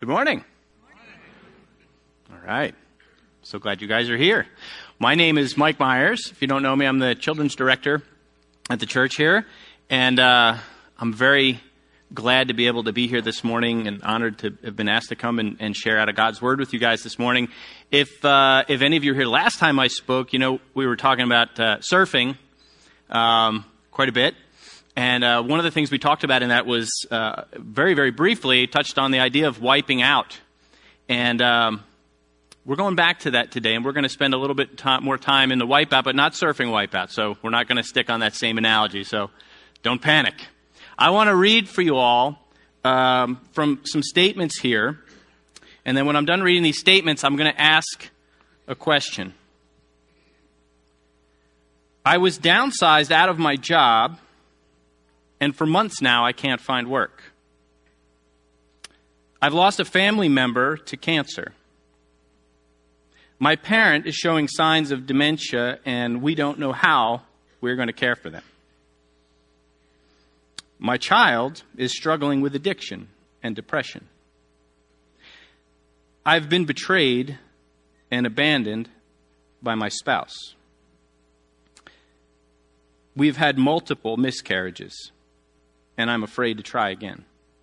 Good morning. All right. So glad you guys are here. My name is Mike Myers. If you don't know me, I'm the children's director at the church here. And I'm very glad to be able to be here this morning and honored to have been asked to come and share out of God's Word with you guys this morning. If any of you were here last time I spoke, you know, we were talking about surfing quite a bit. And one of the things we talked about in that was very, very briefly touched on the idea of wiping out. And we're going back to that today, and we're going to spend a little bit more time in the wipeout, but not surfing wipeout. So we're not going to stick on that same analogy, so don't panic. I want to read for you all from some statements here. And then when I'm done reading these statements, I'm going to ask a question. I was downsized out of my job, and for months now, I can't find work. I've lost a family member to cancer. My parent is showing signs of dementia, and we don't know how we're going to care for them. My child is struggling with addiction and depression. I've been betrayed and abandoned by my spouse. We've had multiple miscarriages, and I'm afraid to try again.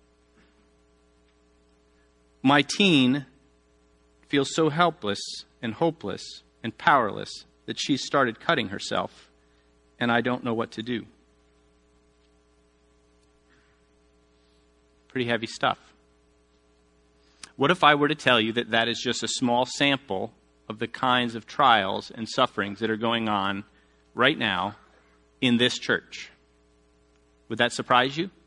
My teen feels so helpless and hopeless and powerless that she's started cutting herself, and I don't know what to do. Pretty heavy stuff. What if I were to tell you that that is just a small sample of the kinds of trials and sufferings that are going on right now in this church? Would that surprise you?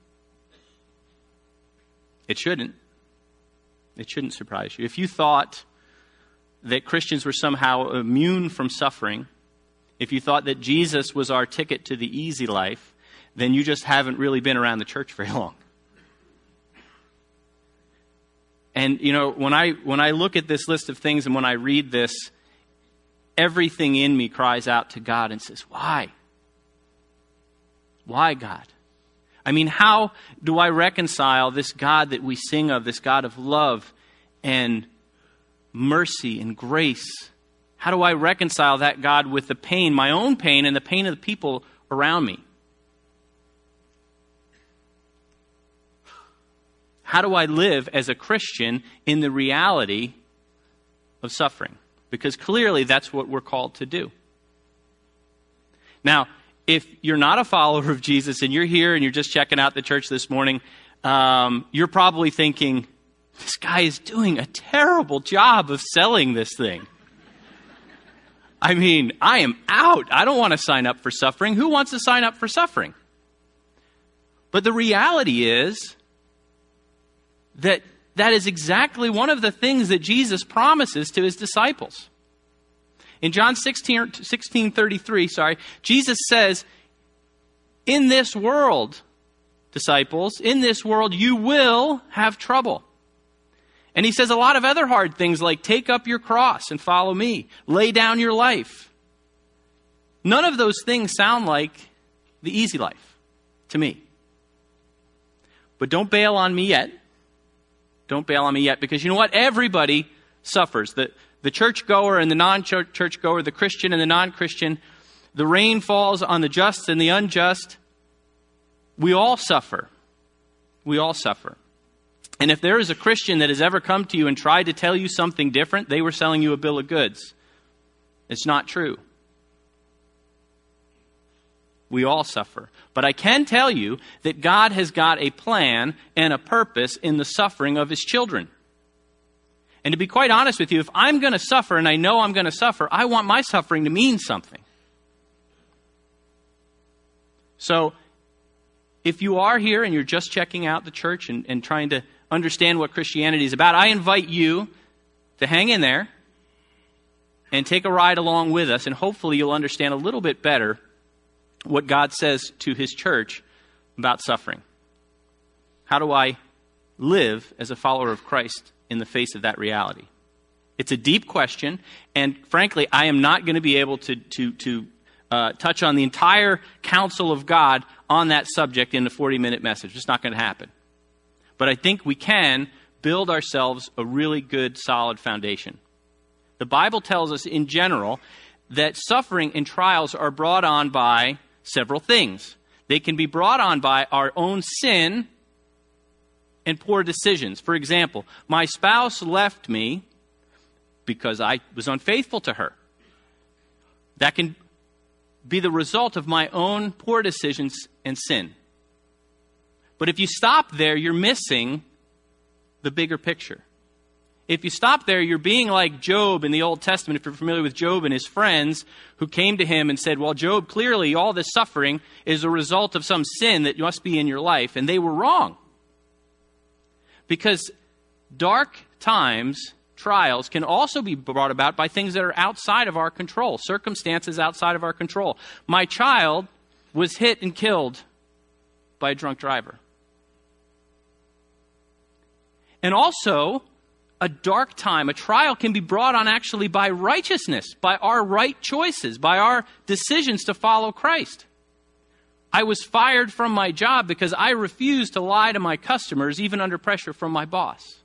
It shouldn't. It shouldn't surprise you. If you thought that Christians were somehow immune from suffering, if you thought that Jesus was our ticket to the easy life, then you just haven't really been around the church very long. And, you know, when I look at this list of things and when I read this, everything in me cries out to God and says, why? Why, God? I mean, how do I reconcile this God that we sing of, this God of love and mercy and grace? How do I reconcile that God with the pain, my own pain, and the pain of the people around me? How do I live as a Christian in the reality of suffering? Because clearly that's what we're called to do. Now, if you're not a follower of Jesus and you're here and you're just checking out the church this morning, you're probably thinking, this guy is doing a terrible job of selling this thing. I mean, I am out. I don't want to sign up for suffering. Who wants to sign up for suffering? But the reality is that is exactly one of the things that Jesus promises to his disciples. In John 16:33, Jesus says, in this world, disciples, in this world you will have trouble. And he says a lot of other hard things like take up your cross and follow me. Lay down your life. None of those things sound like the easy life to me. But don't bail on me yet. Don't bail on me yet, because you know what? Everybody suffers. The churchgoer and the non-churchgoer, the Christian and the non-Christian, the rain falls on the just and the unjust. We all suffer. We all suffer. And if there is a Christian that has ever come to you and tried to tell you something different, they were selling you a bill of goods. It's not true. We all suffer. But I can tell you that God has got a plan and a purpose in the suffering of his children. And to be quite honest with you, if I'm going to suffer, and I know I'm going to suffer, I want my suffering to mean something. So, if you are here and you're just checking out the church and trying to understand what Christianity is about, I invite you to hang in there and take a ride along with us, and hopefully you'll understand a little bit better what God says to his church about suffering. How do I live as a follower of Christ in the face of that reality? It's a deep question, and frankly, I am not going to be able to touch on the entire counsel of God on that subject in the 40-minute message. It's not going to happen. But I think we can build ourselves a really good, solid foundation. The Bible tells us in general that suffering and trials are brought on by several things. They can be brought on by our own sin and poor decisions. For example, my spouse left me because I was unfaithful to her. That can be the result of my own poor decisions and sin. But if you stop there, you're missing the bigger picture. If you stop there, you're being like Job in the Old Testament, if you're familiar with Job and his friends who came to him and said, well, Job, clearly all this suffering is a result of some sin that must be in your life. And they were wrong. Because dark times, trials, can also be brought about by things that are outside of our control, circumstances outside of our control. My child was hit and killed by a drunk driver. And also, a dark time, a trial can be brought on actually by righteousness, by our right choices, by our decisions to follow Christ. I was fired from my job because I refused to lie to my customers, even under pressure from my boss.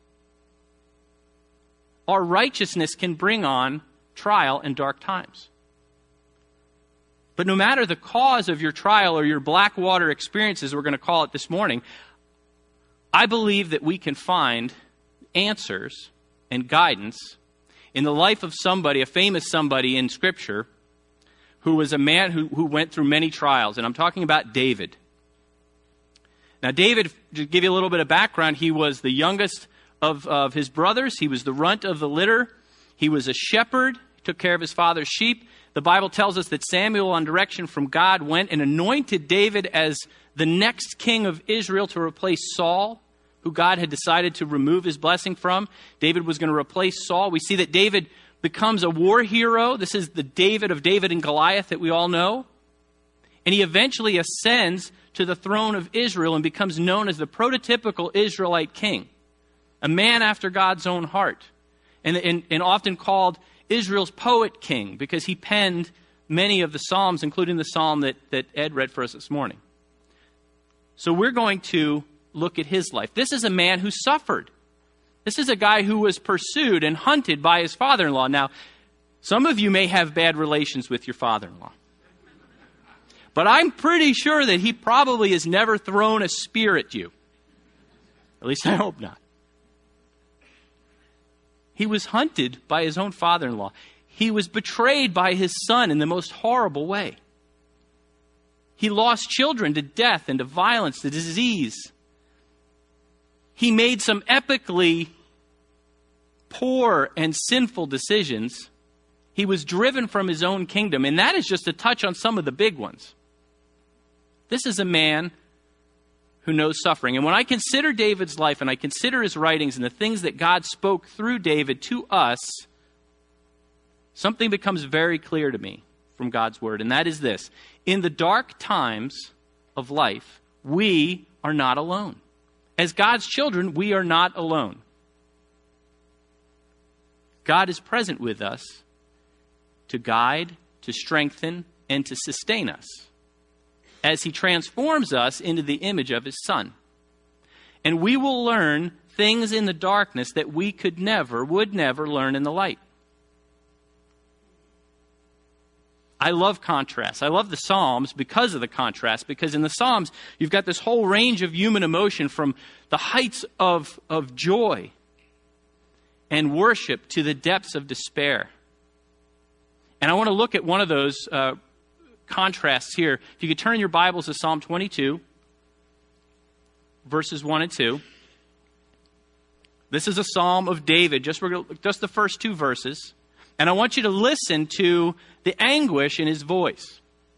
Our righteousness can bring on trial and dark times. But no matter the cause of your trial or your black water experiences, we're going to call it this morning, I believe that we can find answers and guidance in the life of somebody, a famous somebody in Scripture, who was a man who went through many trials. And I'm talking about David. Now, David, to give you a little bit of background, he was the youngest of his brothers. He was the runt of the litter. He was a shepherd. He took care of his father's sheep. The Bible tells us that Samuel, on direction from God, went and anointed David as the next king of Israel to replace Saul, who God had decided to remove his blessing from. David was going to replace Saul. We see that David becomes a war hero. This is the David of David and Goliath that we all know. And he eventually ascends to the throne of Israel and becomes known as the prototypical Israelite king, a man after God's own heart, and often called Israel's poet king because he penned many of the Psalms, including the Psalm that Ed read for us this morning. So we're going to look at his life. This is a man who suffered. This is a guy who was pursued and hunted by his father-in-law. Now, some of you may have bad relations with your father-in-law. But I'm pretty sure that he probably has never thrown a spear at you. At least I hope not. He was hunted by his own father-in-law. He was betrayed by his son in the most horrible way. He lost children to death and to violence, to disease. He made some epically poor and sinful decisions. He was driven from his own kingdom, and that is just a touch on some of the big ones. This is a man who knows suffering. And when I consider David's life and I consider his writings and the things that God spoke through David to us, something becomes very clear to me from God's word, and that is this. In the dark times of life, we are not alone. As God's children, we are not alone. God is present with us to guide, to strengthen, and to sustain us as he transforms us into the image of his Son. And we will learn things in the darkness that we would never learn in the light. I love contrast. I love the Psalms because of the contrast, because in the Psalms, you've got this whole range of human emotion from the heights of joy and worship to the depths of despair. And I want to look at one of those contrasts here. If you could turn your Bibles to Psalm 22, verses 1 and 2. This is a psalm of David, just the first two verses. And I want you to listen to the anguish in his voice.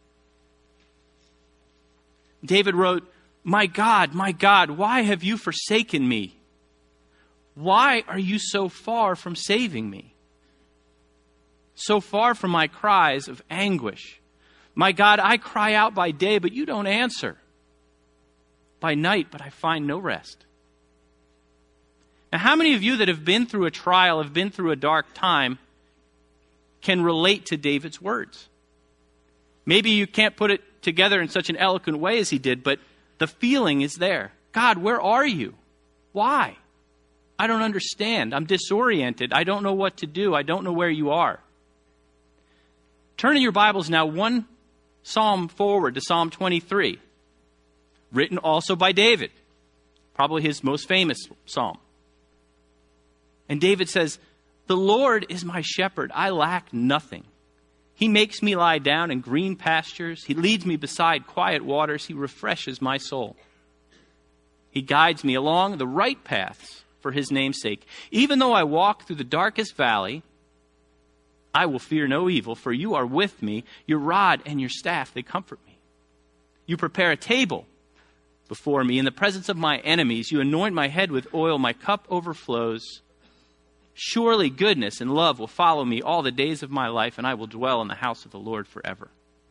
David wrote, my God, why have you forsaken me? Why are you so far from saving me? So far from my cries of anguish. My God, I cry out by day, but you don't answer. By night, but I find no rest. Now, how many of you that have been through a trial, have been through a dark time, can relate to David's words? Maybe you can't put it together in such an eloquent way as he did, but the feeling is there. God, where are you? Why? I don't understand. I'm disoriented. I don't know what to do. I don't know where you are. Turn in your Bibles now one psalm forward to Psalm 23, written also by David, probably his most famous psalm. And David says, "The Lord is my shepherd. I lack nothing. He makes me lie down in green pastures. He leads me beside quiet waters. He refreshes my soul. He guides me along the right paths for his name's sake. Even though I walk through the darkest valley, I will fear no evil, for you are with me. Your rod and your staff, they comfort me. You prepare a table before me in the presence of my enemies. You anoint my head with oil. My cup overflows. Surely goodness and love will follow me all the days of my life, and I will dwell in the house of the Lord forever."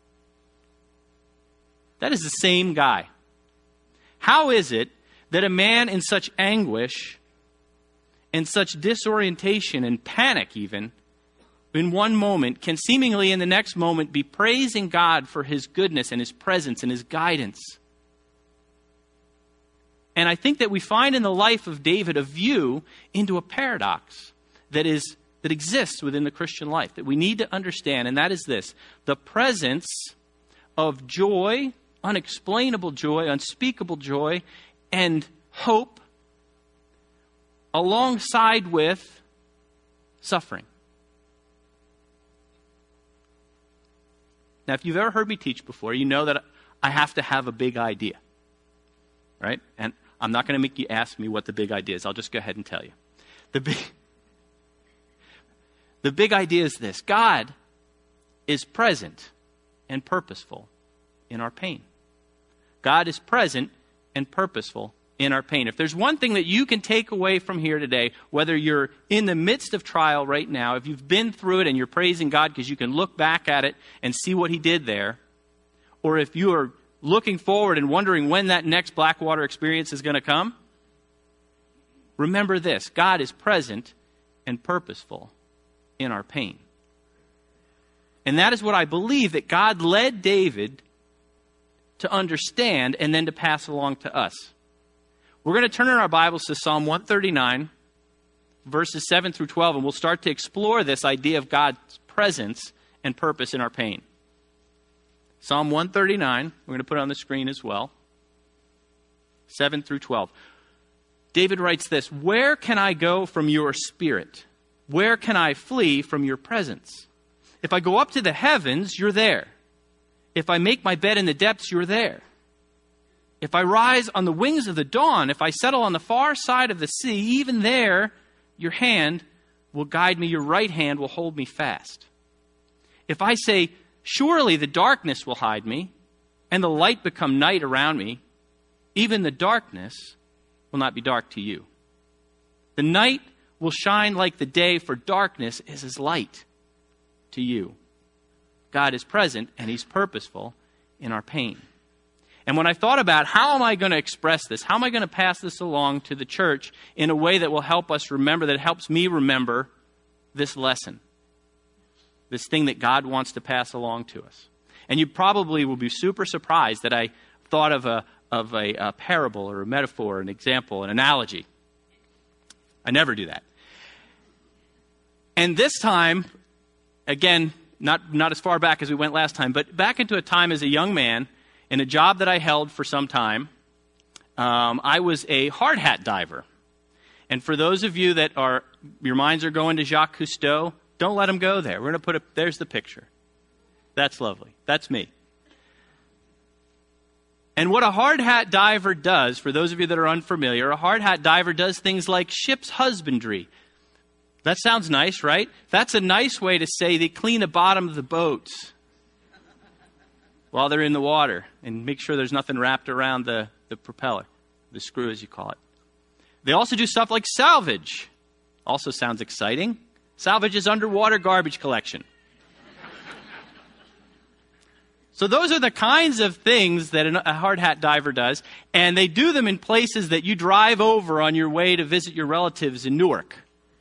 That is the same guy. How is it that a man in such anguish, in such disorientation and panic even, in one moment, can seemingly in the next moment be praising God for his goodness and his presence and his guidance? And I think that we find in the life of David a view into a paradox that exists within the Christian life that we need to understand, and that is this: the presence of joy, unexplainable joy, unspeakable joy, and hope alongside with suffering. Now, if you've ever heard me teach before, you know that I have to have a big idea, right? And I'm not going to make you ask me what the big idea is. I'll just go ahead and tell you. The big idea is this: God is present and purposeful in our pain. God is present and purposeful in our pain. If there's one thing that you can take away from here today, whether you're in the midst of trial right now, if you've been through it and you're praising God because you can look back at it and see what he did there, or if you are looking forward and wondering when that next Blackwater experience is going to come, remember this: God is present and purposeful in our pain. And that is what I believe that God led David to understand and then to pass along to us. We're going to turn in our Bibles to Psalm 139, verses 7 through 12, and we'll start to explore this idea of God's presence and purpose in our pain. Psalm 139, we're going to put it on the screen as well, 7 through 12. David writes this: "Where can I go from your spirit? Where can I flee from your presence? If I go up to the heavens, you're there. If I make my bed in the depths, you're there. If I rise on the wings of the dawn, if I settle on the far side of the sea, even there your hand will guide me, your right hand will hold me fast. If I say, surely the darkness will hide me, and the light become night around me, even the darkness will not be dark to you. The night will shine like the day, for darkness is as light to you." God is present and he's purposeful in our pain. And when I thought about how am I going to express this, how am I going to pass this along to the church in a way that will help us remember, that helps me remember this lesson, this thing that God wants to pass along to us. And you probably will be super surprised that I thought of a parable or a metaphor, an example, an analogy. I never do that. And this time, again, not as far back as we went last time, but back into a time as a young man in a job that I held for some time. I was a hard hat diver. And for those of you that your minds are going to Jacques Cousteau, don't let them go there. We're going to there's the picture. That's lovely. That's me. And what a hard hat diver does, for those of you that are unfamiliar, a hard hat diver does things like ship's husbandry. That sounds nice, right? That's a nice way to say they clean the bottom of the boats while they're in the water and make sure there's nothing wrapped around the propeller, the screw as you call it. They also do stuff like salvage. Also sounds exciting. Salvage is underwater garbage collection. So those are the kinds of things that a hard hat diver does, and they do them in places that you drive over on your way to visit your relatives in Newark.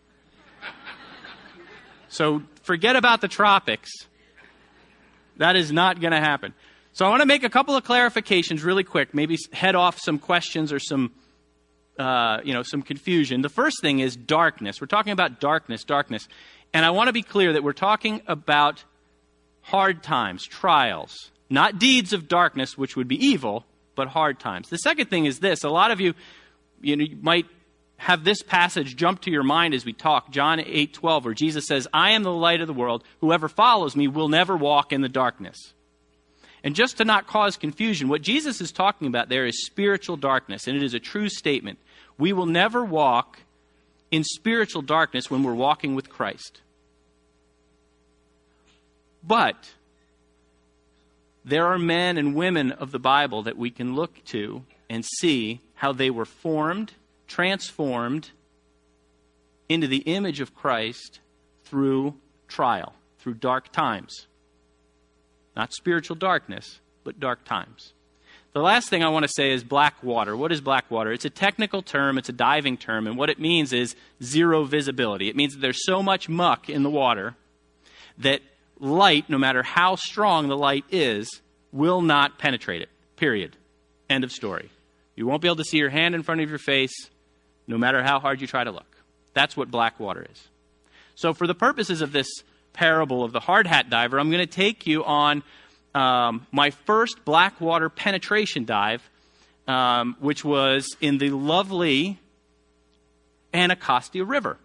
So forget about the tropics. That is not going to happen. So I want to make a couple of clarifications really quick, maybe head off some questions or some some confusion. The first thing is darkness. We're talking about darkness. And I want to be clear that we're talking about hard times, trials, not deeds of darkness, which would be evil, but hard times. The second thing is this. A lot of you might have this passage jump to your mind as we talk, John 8:12, where Jesus says, I am the light of the world. Whoever follows me will never walk in the darkness. And just to not cause confusion, what Jesus is talking about there is spiritual darkness, and it is a true statement. We will never walk in spiritual darkness when we're walking with Christ. But there are men and women of the Bible that we can look to and see how they were formed, transformed into the image of Christ through trial, through dark times. Not spiritual darkness, but dark times. The last thing I want to say is black water. What is black water? It's a technical term. It's a diving term. And what it means is zero visibility. It means that there's so much muck in the water that light, no matter how strong the light is, will not penetrate it. Period. End of story. You won't be able to see your hand in front of your face, no matter how hard you try to look. That's what black water is. So for the purposes of this parable of the hard hat diver, I'm going to take you on my first black water penetration dive, which was in the lovely Anacostia River.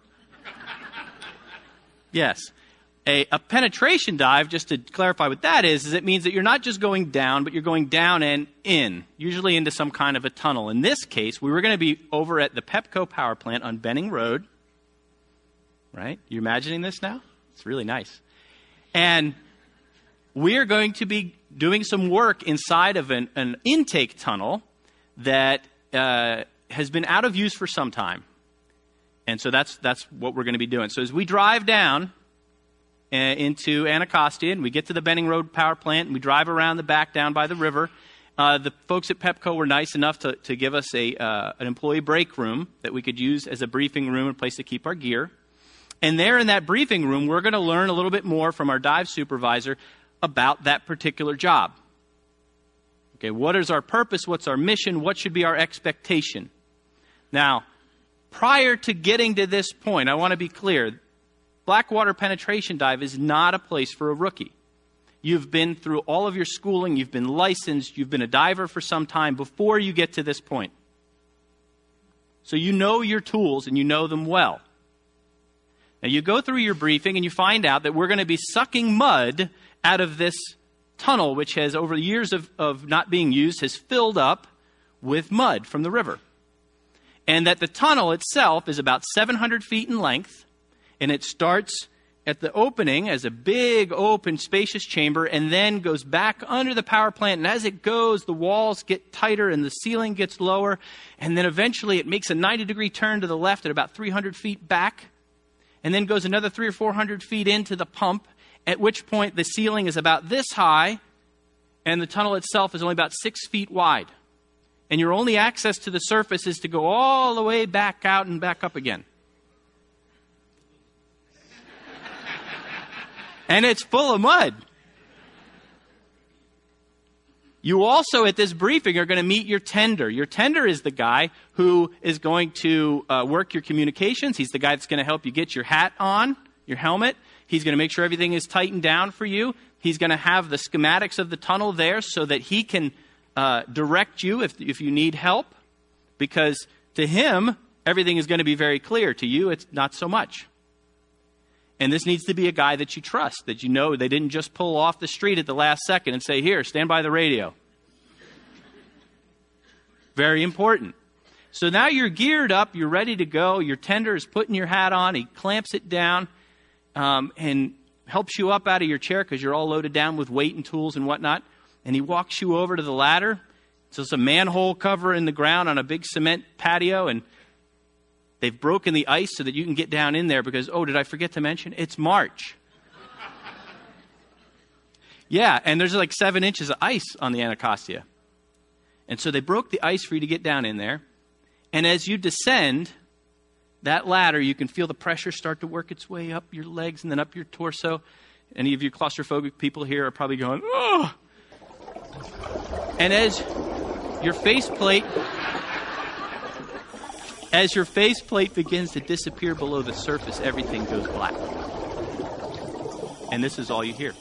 Yes. A penetration dive, just to clarify what that is it means that you're not just going down, but you're going down and in, usually into some kind of a tunnel. In this case, we were going to be over at the Pepco power plant on Benning Road. Right? You imagining this now? It's really nice. And we are going to be doing some work inside of an intake tunnel that has been out of use for some time. And so that's what we're going to be doing. So as we drive down into Anacostia, and we get to the Benning Road power plant, and we drive around the back down by the river. The folks at Pepco were nice enough to give us an employee break room that we could use as a briefing room, a place to keep our gear. And there in that briefing room, we're going to learn a little bit more from our dive supervisor about that particular job. Okay, what is our purpose? What's our mission? What should be our expectation? Now, prior to getting to this point, I want to be clear. Blackwater penetration dive is not a place for a rookie. You've been through all of your schooling, you've been licensed, you've been a diver for some time before you get to this point. So you know your tools and you know them well. Now you go through your briefing and you find out that we're going to be sucking mud out of this tunnel, which has, over the years of not being used, has filled up with mud from the river. And that the tunnel itself is about 700 feet in length. And it starts at the opening as a big, open, spacious chamber and then goes back under the power plant. And as it goes, the walls get tighter and the ceiling gets lower. And then eventually it makes a 90-degree turn to the left at about 300 feet back. And then goes another 300 or 400 feet into the pump, at which point the ceiling is about this high and the tunnel itself is only about 6 feet wide. And your only access to the surface is to go all the way back out and back up again. And it's full of mud. You also, at this briefing, are going to meet your tender. Your tender is the guy who is going to work your communications. He's the guy that's going to help you get your hat on, your helmet. He's going to make sure everything is tightened down for you. He's going to have the schematics of the tunnel there so that he can direct you if you need help. Because to him, everything is going to be very clear. To you, it's not so much. And this needs to be a guy that you trust, that you know they didn't just pull off the street at the last second and say, here, stand by the radio. Very important. So now you're geared up, you're ready to go. Your tender is putting your hat on. He clamps it down and helps you up out of your chair because you're all loaded down with weight and tools and whatnot. And he walks you over to the ladder. So it's a manhole cover in the ground on a big cement patio, and they've broken the ice so that you can get down in there because, oh, did I forget to mention? It's March. Yeah, and there's like 7 inches of ice on the Anacostia. And so they broke the ice for you to get down in there. And as you descend that ladder, you can feel the pressure start to work its way up your legs and then up your torso. Any of you claustrophobic people here are probably going, oh! And as your faceplate As your faceplate begins to disappear below the surface, everything goes black. And this is all you hear.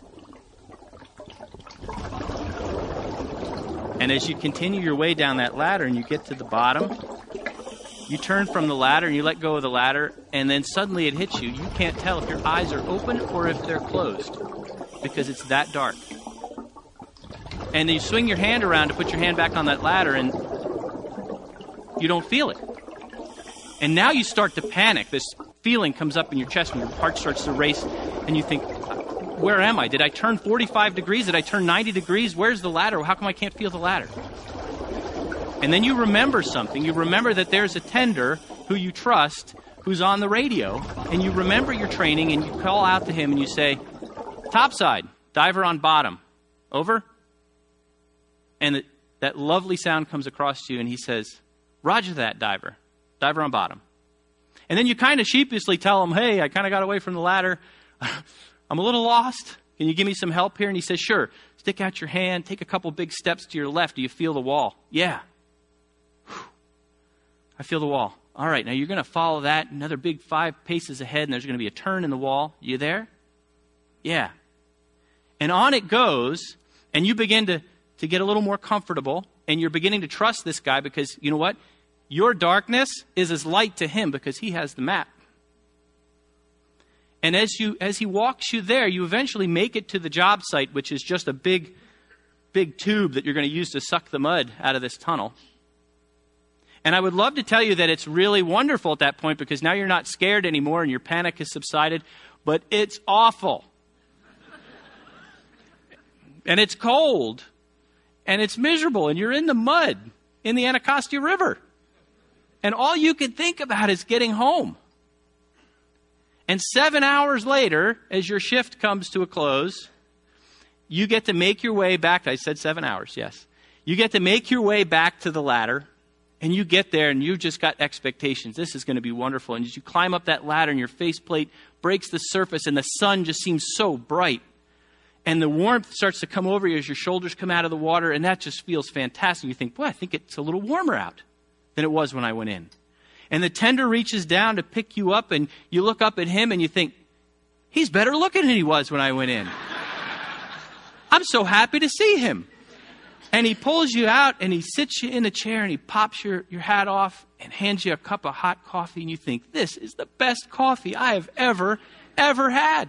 And as you continue your way down that ladder and you get to the bottom, you turn from the ladder and you let go of the ladder, and then suddenly it hits you. You can't tell if your eyes are open or if they're closed because it's that dark. And you swing your hand around to put your hand back on that ladder and you don't feel it. And now you start to panic. This feeling comes up in your chest and your heart starts to race and you think, where am I? Did I turn 45 degrees? Did I turn 90 degrees? Where's the ladder? How come I can't feel the ladder? And then you remember something. You remember that there's a tender who you trust who's on the radio, and you remember your training, and you call out to him and you say, topside, diver on bottom. Over? And that lovely sound comes across to you, and he says, roger that, diver. Diver on bottom. And then you kind of sheepishly tell him, hey, I kind of got away from the ladder. I'm a little lost. Can you give me some help here? And he says, sure. Stick out your hand. Take a couple big steps to your left. Do you feel the wall? Yeah. I feel the wall. All right, now you're going to follow that another big 5 paces ahead, and there's going to be a turn in the wall. You there? Yeah. And on it goes, and you begin to get a little more comfortable, and you're beginning to trust this guy because, you know what? Your darkness is as light to him because he has the map. And as he walks you there, you eventually make it to the job site, which is just a big tube that you're going to use to suck the mud out of this tunnel. And I would love to tell you that it's really wonderful at that point because now you're not scared anymore and your panic has subsided, but it's awful. And it's cold. And it's miserable. And you're in the mud in the Anacostia River. And all you can think about is getting home. And 7 hours later, as your shift comes to a close, you get to make your way back. I said 7 hours, yes. You get to make your way back to the ladder. And you get there and you just got expectations. This is going to be wonderful. And as you climb up that ladder and your faceplate breaks the surface and the sun just seems so bright. And the warmth starts to come over you as your shoulders come out of the water. And that just feels fantastic. You think, boy, I think it's a little warmer out than it was when I went in. And the tender reaches down to pick you up and you look up at him and you think, he's better looking than he was when I went in. I'm so happy to see him. And he pulls you out and he sits you in a chair and he pops your hat off and hands you a cup of hot coffee. And you think, this is the best coffee I have ever had.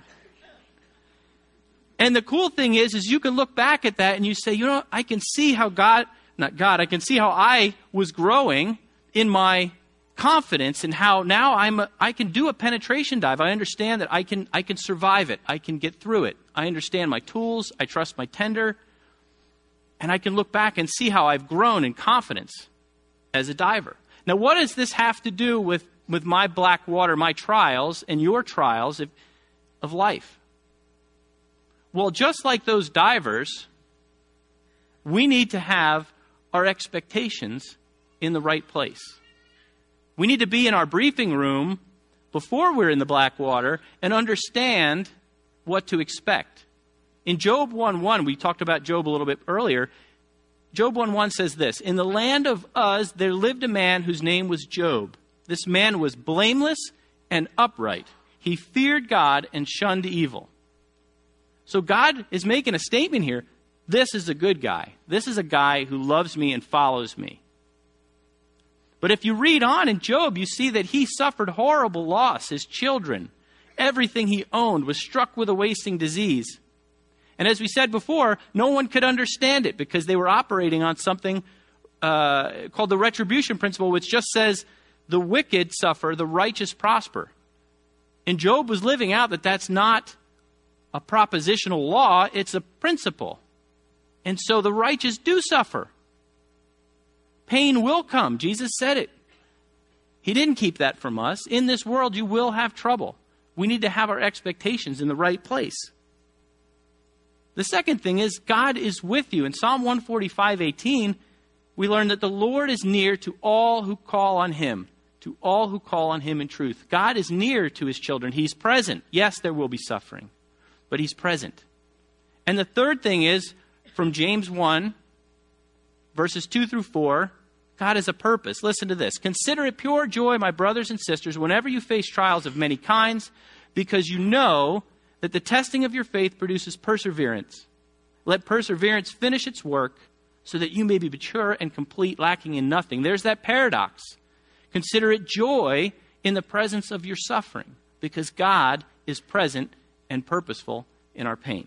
And the cool thing is you can look back at that and you say, you know, I can see how I can see how I was growing in my confidence and how now I can do a penetration dive. I understand that I can survive it. I can get through it. I understand my tools. I trust my tender. And I can look back and see how I've grown in confidence as a diver. Now, what does this have to do with my black water, my trials, and your trials of life? Well, just like those divers, we need to have our expectations in the right place. We need to be in our briefing room before we're in the black water and understand what to expect. In Job 1:1, we talked about Job a little bit earlier. Job 1:1 says this, in the land of Uz there lived a man whose name was Job. This man was blameless and upright. He feared God and shunned evil. So God is making a statement here. This is a good guy. This is a guy who loves me and follows me. But if you read on in Job, you see that he suffered horrible loss. His children, everything he owned was struck with a wasting disease. And as we said before, no one could understand it because they were operating on something called the retribution principle, which just says the wicked suffer, the righteous prosper. And Job was living out that that's not a propositional law, it's a principle. And so the righteous do suffer. Pain will come. Jesus said it. He didn't keep that from us. In this world, you will have trouble. We need to have our expectations in the right place. The second thing is God is with you. In Psalm 145:18, we learn that the Lord is near to all who call on him, to all who call on him in truth. God is near to his children. He's present. Yes, there will be suffering, but he's present. And the third thing is from James 1, verses 2 through 4, God has a purpose. Listen to this. Consider it pure joy, my brothers and sisters, whenever you face trials of many kinds, because you know that the testing of your faith produces perseverance. Let perseverance finish its work so that you may be mature and complete, lacking in nothing. There's that paradox. Consider it joy in the presence of your suffering, because God is present and purposeful in our pain.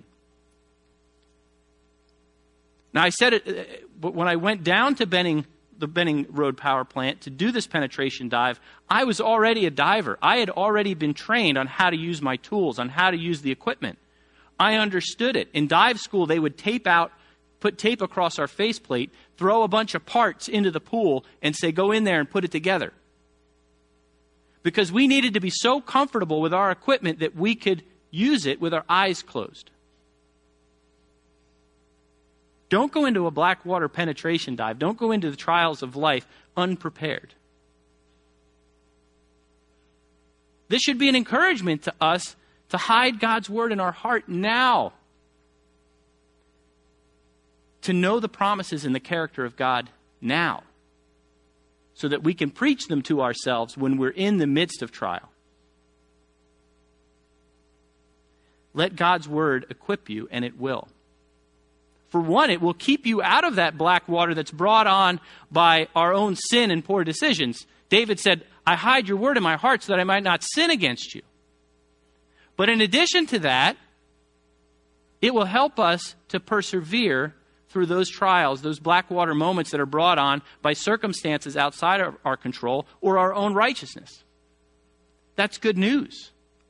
Now, I said it, but when I went down to the Benning Road Power Plant to do this penetration dive, I was already a diver. I had already been trained on how to use my tools, on how to use the equipment. I understood it. In dive school, they would put tape across our faceplate, throw a bunch of parts into the pool, and say, go in there and put it together. Because we needed to be so comfortable with our equipment that we could use it with our eyes closed. Don't go into a black water penetration dive. Don't go into the trials of life unprepared. This should be an encouragement to us to hide God's word in our heart now. To know the promises and the character of God now. So that we can preach them to ourselves when we're in the midst of trial. Let God's word equip you, and it will. For one, it will keep you out of that black water that's brought on by our own sin and poor decisions. David said, I hide your word in my heart so that I might not sin against you. But in addition to that, it will help us to persevere through those trials, those black water moments that are brought on by circumstances outside of our control or our own righteousness. That's good news.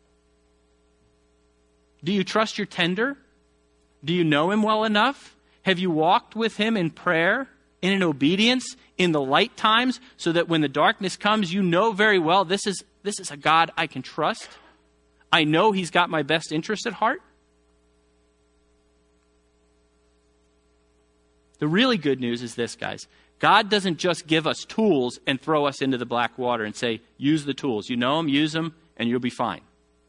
Do you trust your tender? Do you know him well enough? Have you walked with him in prayer, in obedience, in the light times, so that when the darkness comes, you know very well this is a God I can trust? I know he's got my best interest at heart. The really good news is this, guys. God doesn't just give us tools and throw us into the black water and say, use the tools. You know them, use them, and you'll be fine.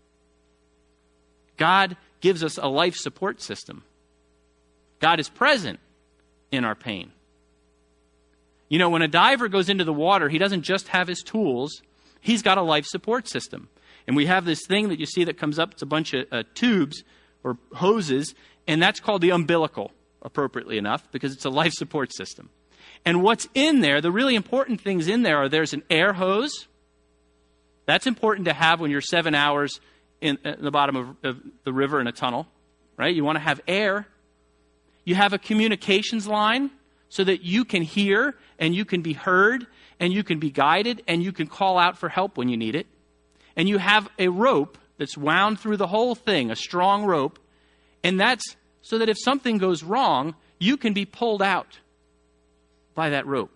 God gives us a life support system. God is present in our pain. You know, when a diver goes into the water, he doesn't just have his tools. He's got a life support system. And we have this thing that you see that comes up. It's a bunch of tubes or hoses, and that's called the umbilical, appropriately enough, because it's a life support system. And what's in there, the really important things in there are there's an air hose. That's important to have when you're 7 hours in the bottom of the river in a tunnel, right? You want to have air. You have a communications line so that you can hear and you can be heard and you can be guided and you can call out for help when you need it. And you have a rope that's wound through the whole thing, a strong rope, and that's so that if something goes wrong, you can be pulled out by that rope.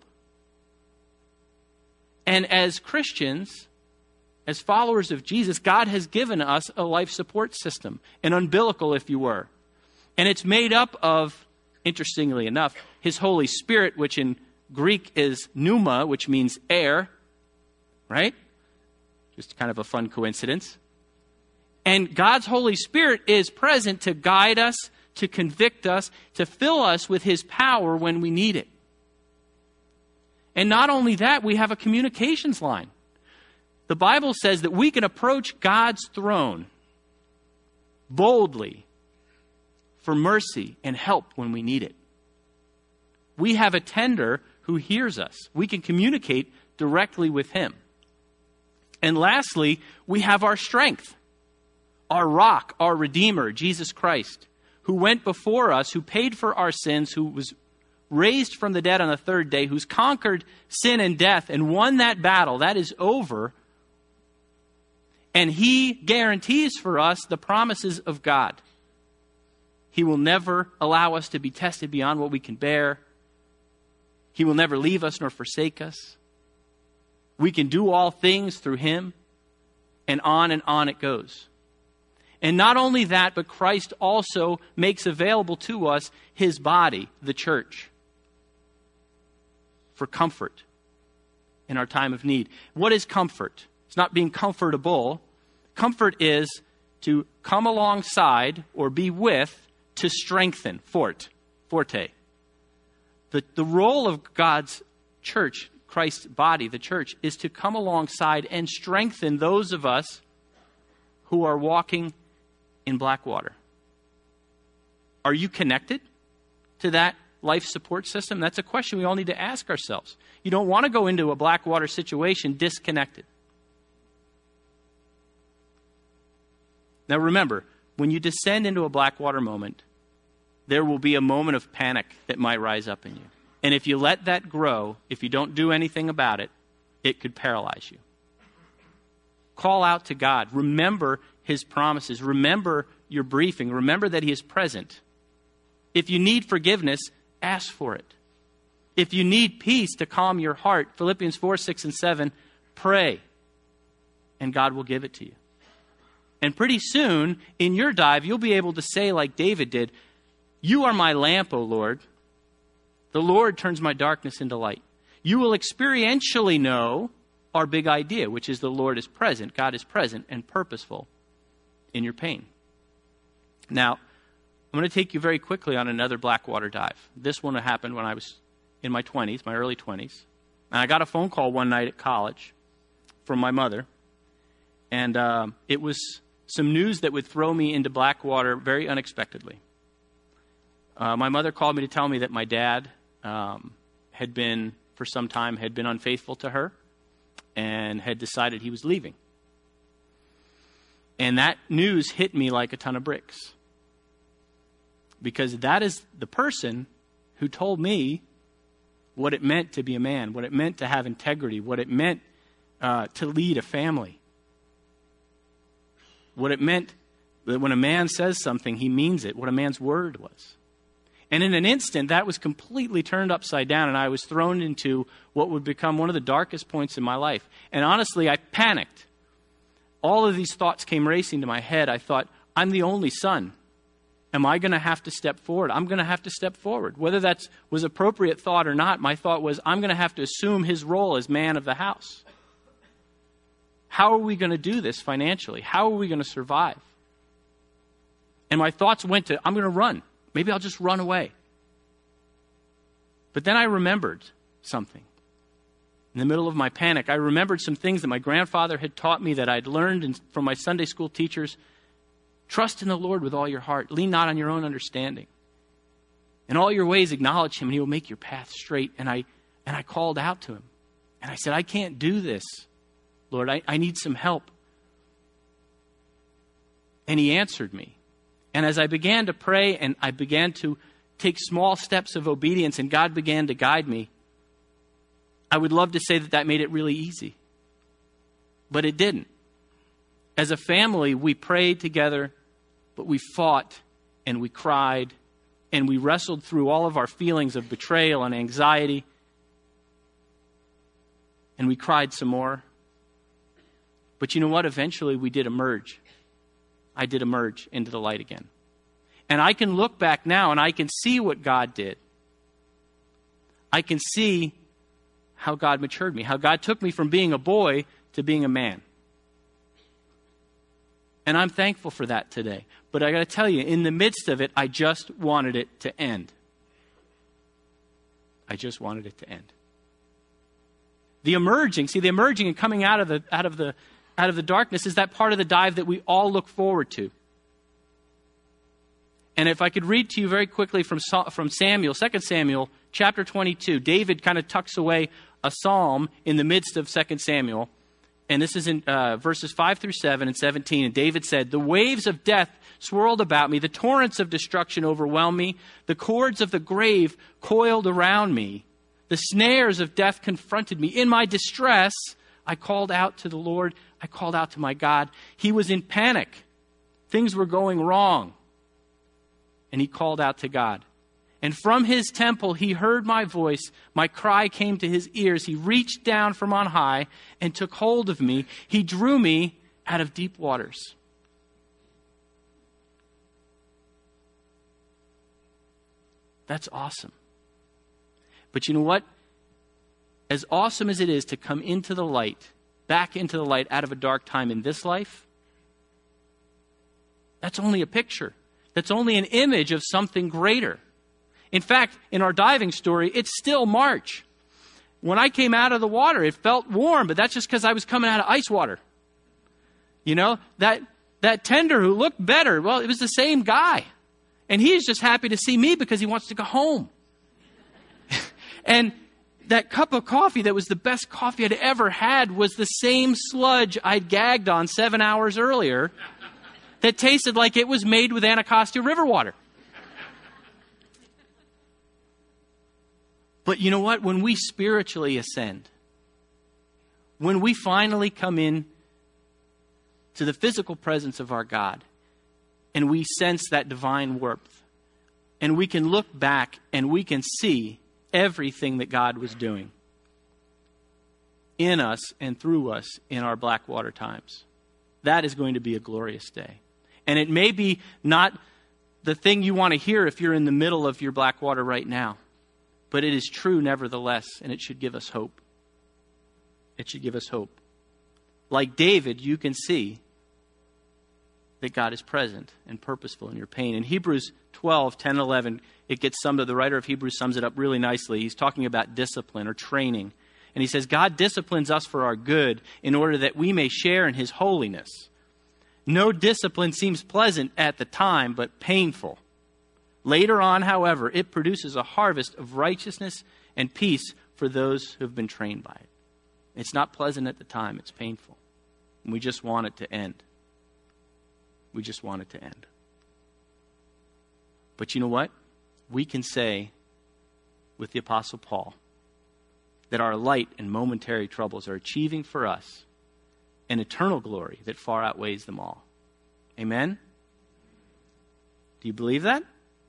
And as Christians, as followers of Jesus, God has given us a life support system, an umbilical, if you were. And it's made up of, interestingly enough, his Holy Spirit, which in Greek is pneuma, which means air, right? Just kind of a fun coincidence. And God's Holy Spirit is present to guide us, to convict us, to fill us with his power when we need it. And not only that, we have a communications line. The Bible says that we can approach God's throne boldly for mercy and help when we need it. We have a tender who hears us. We can communicate directly with him. And lastly, we have our strength, our rock, our Redeemer, Jesus Christ, who went before us, who paid for our sins, who was raised from the dead on the third day, who's conquered sin and death and won that battle. That is over. And he guarantees for us the promises of God. He will never allow us to be tested beyond what we can bear. He will never leave us nor forsake us. We can do all things through him, and on it goes. And not only that, but Christ also makes available to us his body, the church, for comfort in our time of need. What is comfort? It's not being comfortable. Comfort is to come alongside or be with, to strengthen, forte. The role of God's church, Christ's body, the church, is to come alongside and strengthen those of us who are walking in black water. Are you connected to that life support system? That's a question we all need to ask ourselves. You don't want to go into a black water situation disconnected. Now remember, when you descend into a black water moment, there will be a moment of panic that might rise up in you. And if you let that grow, if you don't do anything about it, it could paralyze you. Call out to God. Remember His promises. Remember your briefing. Remember that He is present. If you need forgiveness, ask for it. If you need peace to calm your heart, Philippians 4, 6, and 7, pray, and God will give it to you. And pretty soon, in your dive, you'll be able to say like David did, "You are my lamp, O Lord. The Lord turns my darkness into light." You will experientially know our big idea, which is the Lord is present, God is present and purposeful in your pain. Now, I'm going to take you very quickly on another blackwater dive. This one happened when I was in my 20s, my early 20s. And I got a phone call one night at college from my mother. And it was some news that would throw me into blackwater very unexpectedly. My mother called me to tell me that my dad had been, for some time, had been unfaithful to her and had decided he was leaving. And that news hit me like a ton of bricks. Because that is the person who told me what it meant to be a man, what it meant to have integrity, what it meant to lead a family. What it meant that when a man says something, he means it, what a man's word was. And in an instant, that was completely turned upside down, and I was thrown into what would become one of the darkest points in my life. And honestly, I panicked. All of these thoughts came racing to my head. I thought, I'm the only son. Am I going to have to step forward? I'm going to have to step forward. Whether that was appropriate thought or not, my thought was, I'm going to have to assume his role as man of the house. How are we going to do this financially? How are we going to survive? And my thoughts went to, I'm going to run. Maybe I'll just run away. But then I remembered something. In the middle of my panic, I remembered some things that my grandfather had taught me that I'd learned from my Sunday school teachers. Trust in the Lord with all your heart. Lean not on your own understanding. In all your ways acknowledge Him, and He will make your path straight. And I called out to Him. And I said, I can't do this, Lord. I need some help. And He answered me. And as I began to pray and I began to take small steps of obedience and God began to guide me, I would love to say that made it really easy. But it didn't. As a family, we prayed together, but we fought and we cried and we wrestled through all of our feelings of betrayal and anxiety. And we cried some more. But you know what? Eventually we did emerge. I did emerge into the light again. And I can look back now and I can see what God did. I can see how God matured me, how God took me from being a boy to being a man. And I'm thankful for that today. But I got to tell you, in the midst of it, I just wanted it to end. I just wanted it to end. The emerging and coming out of the darkness is that part of the dive that we all look forward to. And if I could read to you very quickly from Samuel, 2 Samuel, chapter 22. David kind of tucks away a psalm in the midst of 2 Samuel. And this is in verses 5 through 7 and 17. And David said, "The waves of death swirled about me. The torrents of destruction overwhelmed me. The cords of the grave coiled around me. The snares of death confronted me. In my distress, I called out to the Lord. I called out to my God." He was in panic. Things were going wrong. And he called out to God. And from his temple, he heard my voice. My cry came to his ears. He reached down from on high and took hold of me. He drew me out of deep waters. That's awesome. But you know what? As awesome as it is to come into the light, back into the light out of a dark time in this life, that's only a picture. That's only an image of something greater. In fact, in our diving story, it's still March. when I came out of the water, it felt warm, but that's just because I was coming out of ice water. You know, that tender who looked better, well, it was the same guy. And he's just happy to see me because he wants to go home. And that cup of coffee that was the best coffee I'd ever had was the same sludge I'd gagged on 7 hours earlier that tasted like it was made with Anacostia River water. But you know what? When we spiritually ascend, when we finally come in to the physical presence of our God, and we sense that divine warmth, and we can look back and we can see everything that God was doing in us and through us in our Blackwater times. That is going to be a glorious day. And it may be not the thing you want to hear if you're in the middle of your Blackwater right now, but it is true nevertheless, and it should give us hope. It should give us hope. Like David, you can see that God is present and purposeful in your pain. In Hebrews 12, 10, 11, it gets summed up. The writer of Hebrews sums it up really nicely. He's talking about discipline or training. And he says, God disciplines us for our good in order that we may share in his holiness. No discipline seems pleasant at the time, but painful. Later on, however, it produces a harvest of righteousness and peace for those who have been trained by it. It's not pleasant at the time. It's painful. And we just want it to end. We just want it to end. But you know what? We can say with the Apostle Paul that our light and momentary troubles are achieving for us an eternal glory that far outweighs them all. Amen? Do you believe that?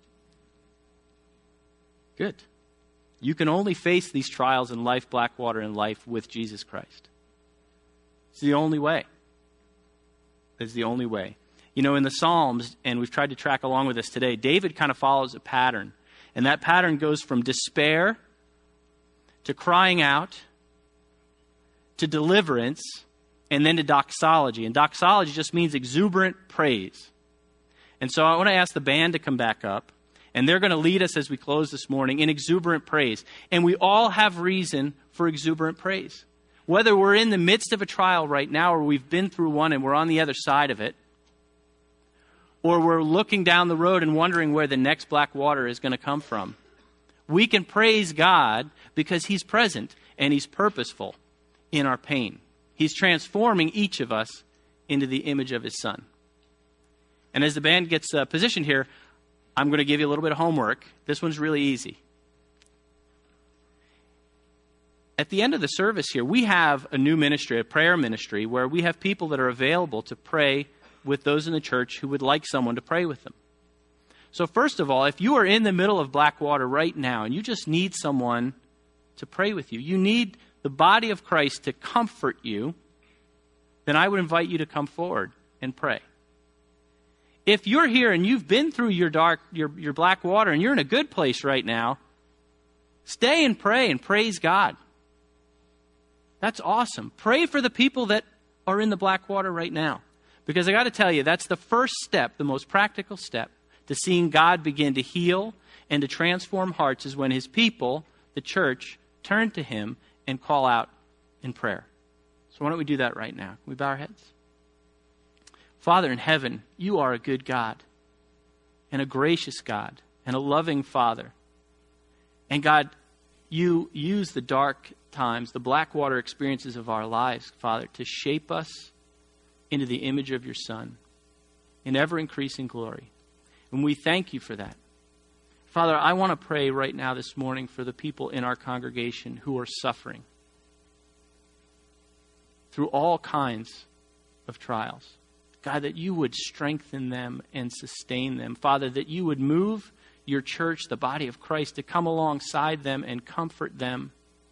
Good. You can only face these trials in life, Blackwater in life, with Jesus Christ. It's the only way. It's the only way. You know, in the Psalms, and we've tried to track along with this today, David kind of follows a pattern. And that pattern goes from despair to crying out to deliverance and then to doxology. And doxology just means exuberant praise. And so I want to ask the band to come back up. And they're going to lead us as we close this morning in exuberant praise. And we all have reason for exuberant praise. Whether we're in the midst of a trial right now or we've been through one and we're on the other side of it, or we're looking down the road and wondering where the next Blackwater is going to come from, we can praise God because he's present and he's purposeful in our pain. He's transforming each of us into the image of his Son. And as the band gets positioned here, I'm going to give you a little bit of homework. This one's really easy. At the end of the service here, we have a new ministry, a prayer ministry, where we have people that are available to pray with those in the church who would like someone to pray with them. So first of all, if you are in the middle of Blackwater right now and you just need someone to pray with you, you need the body of Christ to comfort you, then I would invite you to come forward and pray. If you're here and you've been through your Blackwater and you're in a good place right now, stay and pray and praise God. That's awesome. Pray for the people that are in the Blackwater right now. Because I got to tell you, that's the first step, the most practical step to seeing God begin to heal and to transform hearts is when his people, the church, turn to him and call out in prayer. So why don't we do that right now? Can we bow our heads? Father in heaven, you are a good God and a gracious God and a loving Father. And God, you use the dark times, the Blackwater experiences of our lives, Father, to shape us into the image of your Son in ever-increasing glory. And we thank you for that. Father, I want to pray right now this morning for the people in our congregation who are suffering through all kinds of trials. God, that you would strengthen them and sustain them. Father, that you would move your church, the body of Christ, to come alongside them and comfort them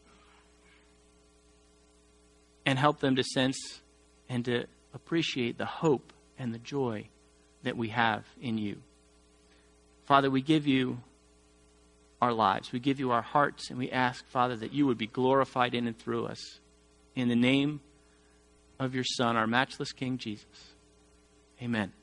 and help them to sense and to appreciate the hope and the joy that we have in you. Father, we give you our lives. We give you our hearts, and we ask, Father, that you would be glorified in and through us. In the name of your Son, our matchless King Jesus. Amen.